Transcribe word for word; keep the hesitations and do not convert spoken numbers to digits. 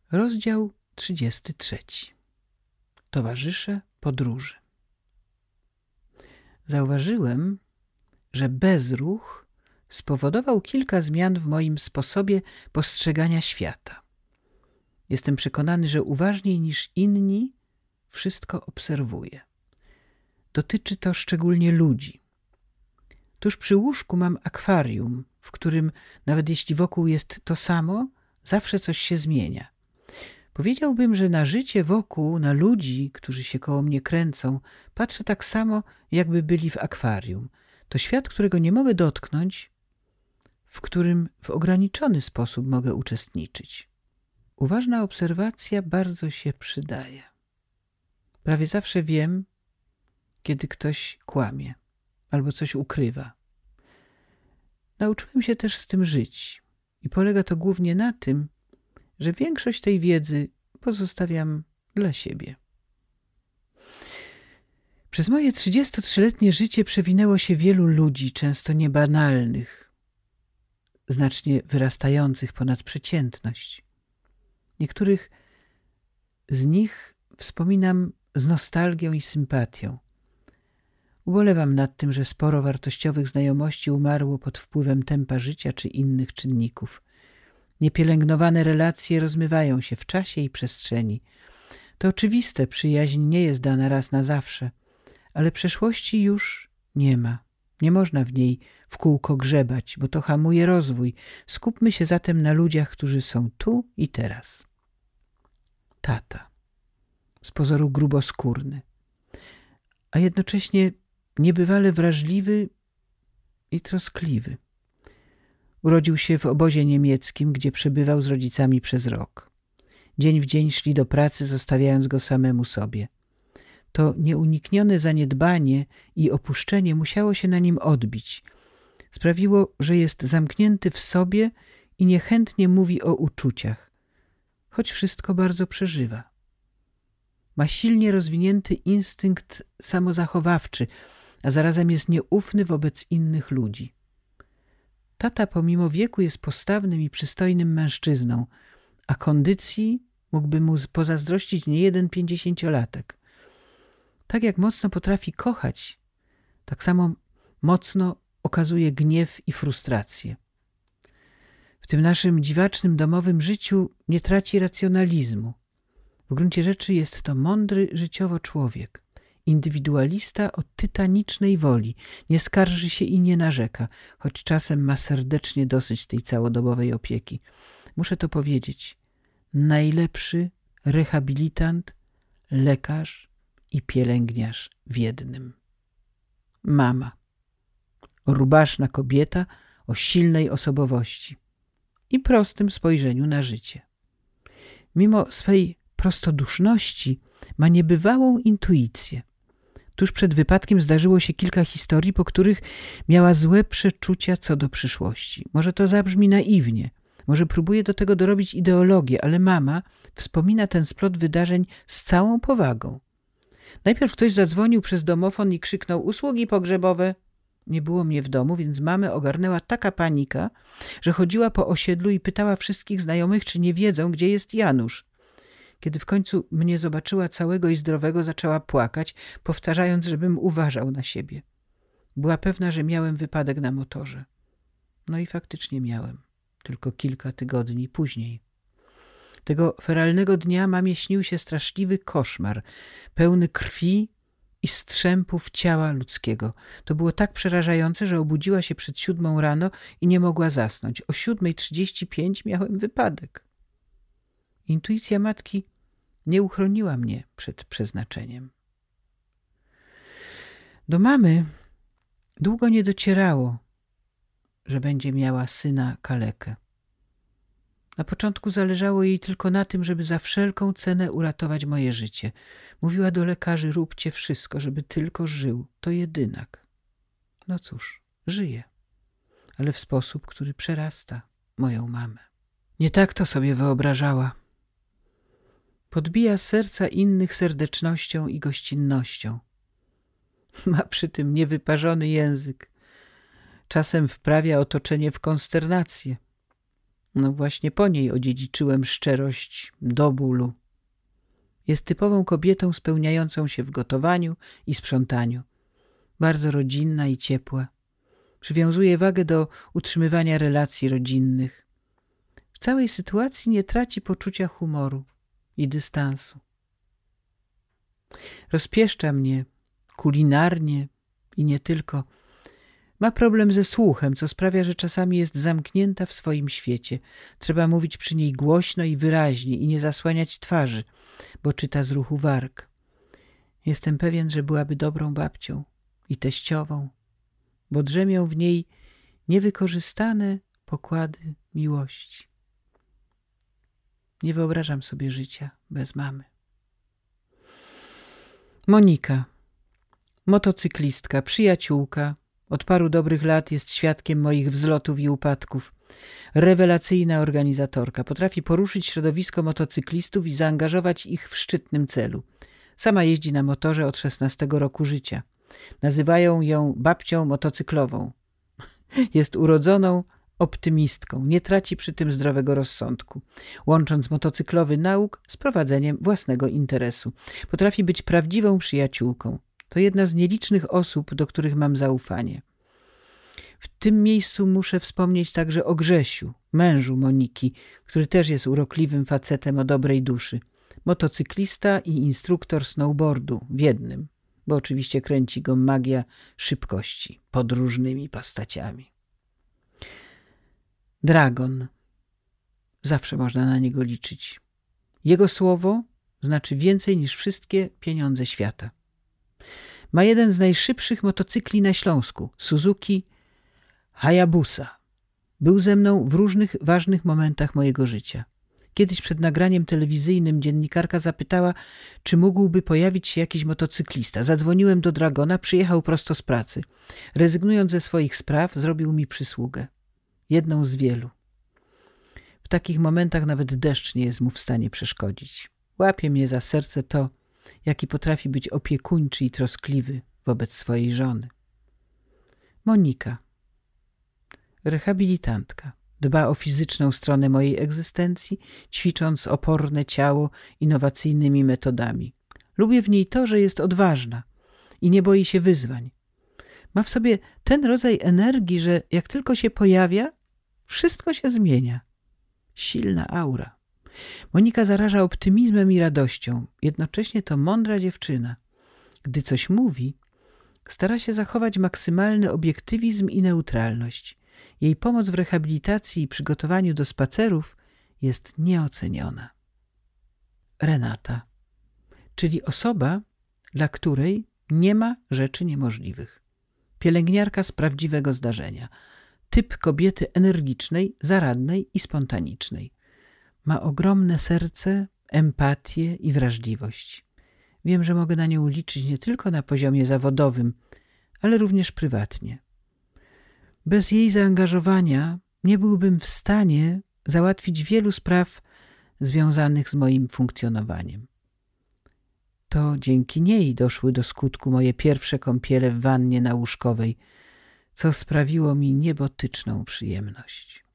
Rozdział trzydziesty trzeci. Towarzysze podróży. Zauważyłem, że bezruch spowodował kilka zmian w moim sposobie postrzegania świata. Jestem przekonany, że uważniej niż inni wszystko obserwuję. Dotyczy to szczególnie ludzi. Tuż przy łóżku mam akwarium, w którym nawet jeśli wokół jest to samo, zawsze coś się zmienia. Powiedziałbym, że na życie wokół, na ludzi, którzy się koło mnie kręcą, patrzę tak samo, jakby byli w akwarium. To świat, którego nie mogę dotknąć, w którym w ograniczony sposób mogę uczestniczyć. Uważna obserwacja bardzo się przydaje. Prawie zawsze wiem, kiedy ktoś kłamie albo coś ukrywa. Nauczyłem się też z tym żyć i polega to głównie na tym, że większość tej wiedzy pozostawiam dla siebie. Przez moje trzydziestotrzyletnie życie przewinęło się wielu ludzi, często niebanalnych, znacznie wyrastających ponad przeciętność. Niektórych z nich wspominam z nostalgią i sympatią. Ubolewam nad tym, że sporo wartościowych znajomości umarło pod wpływem tempa życia czy innych czynników. Niepielęgnowane relacje rozmywają się w czasie i przestrzeni. To oczywiste, przyjaźń nie jest dana raz na zawsze, ale przeszłości już nie ma. Nie można w niej w kółko grzebać, bo to hamuje rozwój. Skupmy się zatem na ludziach, którzy są tu i teraz. Tata, z pozoru gruboskórny, a jednocześnie niebywale wrażliwy i troskliwy. Urodził się w obozie niemieckim, gdzie przebywał z rodzicami przez rok. Dzień w dzień szli do pracy, zostawiając go samemu sobie. To nieuniknione zaniedbanie i opuszczenie musiało się na nim odbić. Sprawiło, że jest zamknięty w sobie i niechętnie mówi o uczuciach, choć wszystko bardzo przeżywa. Ma silnie rozwinięty instynkt samozachowawczy, a zarazem jest nieufny wobec innych ludzi. Tata pomimo wieku jest postawnym i przystojnym mężczyzną, a kondycji mógłby mu pozazdrościć niejeden pięćdziesięciolatek. Tak jak mocno potrafi kochać, tak samo mocno okazuje gniew i frustrację. W tym naszym dziwacznym domowym życiu nie traci racjonalizmu. W gruncie rzeczy jest to mądry życiowo człowiek. Indywidualista o tytanicznej woli, nie skarży się i nie narzeka, choć czasem ma serdecznie dosyć tej całodobowej opieki. Muszę to powiedzieć. Najlepszy rehabilitant, lekarz i pielęgniarz w jednym. Mama. Rubaszna kobieta o silnej osobowości i prostym spojrzeniu na życie. Mimo swej prostoduszności ma niebywałą intuicję. Tuż przed wypadkiem zdarzyło się kilka historii, po których miała złe przeczucia co do przyszłości. Może to zabrzmi naiwnie, może próbuje do tego dorobić ideologię, ale mama wspomina ten splot wydarzeń z całą powagą. Najpierw ktoś zadzwonił przez domofon i krzyknął: usługi pogrzebowe. Nie było mnie w domu, więc mamę ogarnęła taka panika, że chodziła po osiedlu i pytała wszystkich znajomych, czy nie wiedzą, gdzie jest Janusz. Kiedy w końcu mnie zobaczyła całego i zdrowego, zaczęła płakać, powtarzając, żebym uważał na siebie. Była pewna, że miałem wypadek na motorze. No i faktycznie miałem, tylko kilka tygodni później. Tego feralnego dnia mamie śnił się straszliwy koszmar, pełny krwi i strzępów ciała ludzkiego. To było tak przerażające, że obudziła się przed siódmą rano i nie mogła zasnąć. O siódmej trzydzieści pięć miałem wypadek. Intuicja matki nie uchroniła mnie przed przeznaczeniem. Do mamy długo nie docierało, że będzie miała syna kalekę. Na początku zależało jej tylko na tym, żeby za wszelką cenę uratować moje życie. Mówiła do lekarzy: róbcie wszystko, żeby tylko żył. To jedynak. No cóż, żyje, ale w sposób, który przerasta moją mamę. Nie tak to sobie wyobrażała. Podbija serca innych serdecznością i gościnnością. Ma przy tym niewyparzony język. Czasem wprawia otoczenie w konsternację. No właśnie po niej odziedziczyłem szczerość do bólu. Jest typową kobietą spełniającą się w gotowaniu i sprzątaniu. Bardzo rodzinna i ciepła. Przywiązuje wagę do utrzymywania relacji rodzinnych. W całej sytuacji nie traci poczucia humoru i dystansu. Rozpieszcza mnie kulinarnie i nie tylko. Ma problem ze słuchem, co sprawia, że czasami jest zamknięta w swoim świecie. Trzeba mówić przy niej głośno i wyraźnie i nie zasłaniać twarzy, bo czyta z ruchu warg. Jestem pewien, że byłaby dobrą babcią i teściową, bo drzemią w niej niewykorzystane pokłady miłości. Nie wyobrażam sobie życia bez mamy. Monika, motocyklistka, przyjaciółka, od paru dobrych lat jest świadkiem moich wzlotów i upadków. Rewelacyjna organizatorka. Potrafi poruszyć środowisko motocyklistów i zaangażować ich w szczytnym celu. Sama jeździ na motorze od szesnastego roku życia. Nazywają ją babcią motocyklową. Jest urodzoną optymistką. Nie traci przy tym zdrowego rozsądku. Łącząc motocyklowy nauk z prowadzeniem własnego interesu. Potrafi być prawdziwą przyjaciółką. To jedna z nielicznych osób, do których mam zaufanie. W tym miejscu muszę wspomnieć także o Grzesiu, mężu Moniki, który też jest urokliwym facetem o dobrej duszy. Motocyklista i instruktor snowboardu w jednym, bo oczywiście kręci go magia szybkości pod różnymi postaciami. Dragon. Zawsze można na niego liczyć. Jego słowo znaczy więcej niż wszystkie pieniądze świata. Ma jeden z najszybszych motocykli na Śląsku, Suzuki Hayabusa. Był ze mną w różnych ważnych momentach mojego życia. Kiedyś przed nagraniem telewizyjnym dziennikarka zapytała, czy mógłby pojawić się jakiś motocyklista. Zadzwoniłem do Dragona, przyjechał prosto z pracy. Rezygnując ze swoich spraw, zrobił mi przysługę. Jedną z wielu. W takich momentach nawet deszcz nie jest mu w stanie przeszkodzić. Łapie mnie za serce to, jaki potrafi być opiekuńczy i troskliwy wobec swojej żony. Monika. Rehabilitantka. Dba o fizyczną stronę mojej egzystencji, ćwicząc oporne ciało innowacyjnymi metodami. Lubię w niej to, że jest odważna i nie boi się wyzwań. Ma w sobie ten rodzaj energii, że jak tylko się pojawia, wszystko się zmienia. Silna aura. Monika zaraża optymizmem i radością. Jednocześnie to mądra dziewczyna. Gdy coś mówi, stara się zachować maksymalny obiektywizm i neutralność. Jej pomoc w rehabilitacji i przygotowaniu do spacerów jest nieoceniona. Renata, czyli osoba, dla której nie ma rzeczy niemożliwych. Pielęgniarka z prawdziwego zdarzenia. Typ kobiety energicznej, zaradnej i spontanicznej. Ma ogromne serce, empatię i wrażliwość. Wiem, że mogę na nią liczyć nie tylko na poziomie zawodowym, ale również prywatnie. Bez jej zaangażowania nie byłbym w stanie załatwić wielu spraw związanych z moim funkcjonowaniem. To dzięki niej doszły do skutku moje pierwsze kąpiele w wannie nałuszkowej, co sprawiło mi niebotyczną przyjemność.